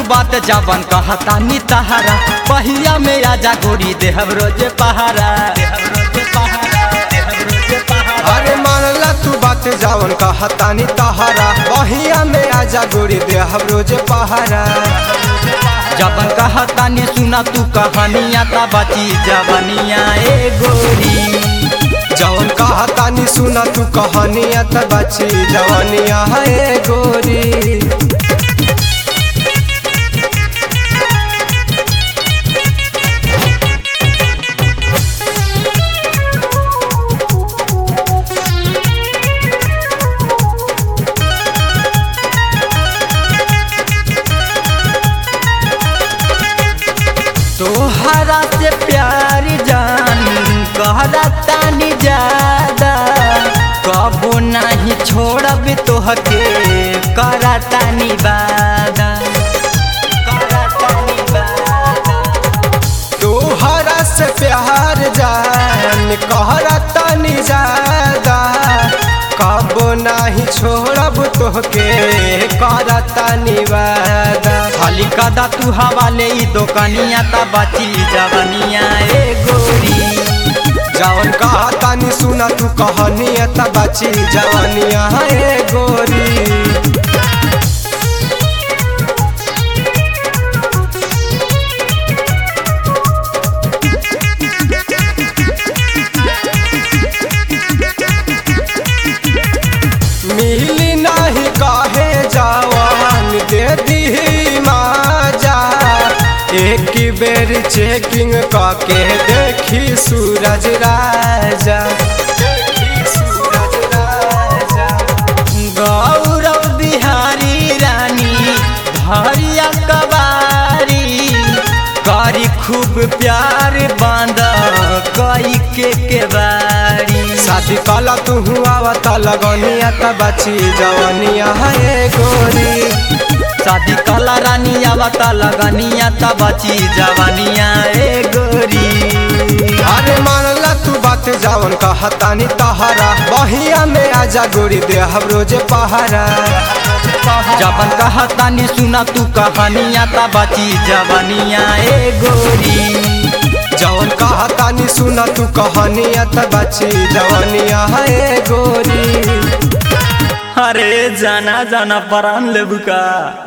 बात जवन कहता नी तहारा पहिया में आजा गोरी देहब रोजे पहारा। अरे मानला तू बात जवन कहता नी तहारा पहिया में आजा गोरी देहब रोजे पहारा। जवन कहता नी सुना तू कहानिया ता बची जवनिया ए गोरी। जवन कहता नी सुना तू कहानिया त बची जवनिया है गोरी। तोहरा से प्यार जान कहता नी ज्यादा कबो नहीं छोड़ब तोहके करता नी वादा। तोहरा से प्यार जान कहता नी ज्यादा कबो नहीं छोड़ब तोहके करता नी वादा। खाली कदा तू हवाले ई दोकनिया ता बची जवनिया ए गोरी। जवन कहता नी सुना तू कहानिया त बची जवनिया है गोरी। मिली नहीं काहे जवान दे दी माजा एक बेर चेकिंग करके देखी सूरज राजा। गौरव बिहारी रानी भरिया कबारी करी खूब प्यार बांध कई के बारी। शादी कला तू आवत लगनिया त बची जवनिया है गोरी। शादी कला रानी आवता लगनिया त बची जवनिया ए गोरी। अरे मानला तू बात जवन कहता नी तहारा बहिया में आजा गोरी देहब रोजे पहारा। जवन कहता नी सुना तू कहानिया ता बची जवनिया ए गोरी। जवन कहता नी सुना तू कहानिया त बची जवनिया है गोरी। अरे जाना जाना परान लेबुका।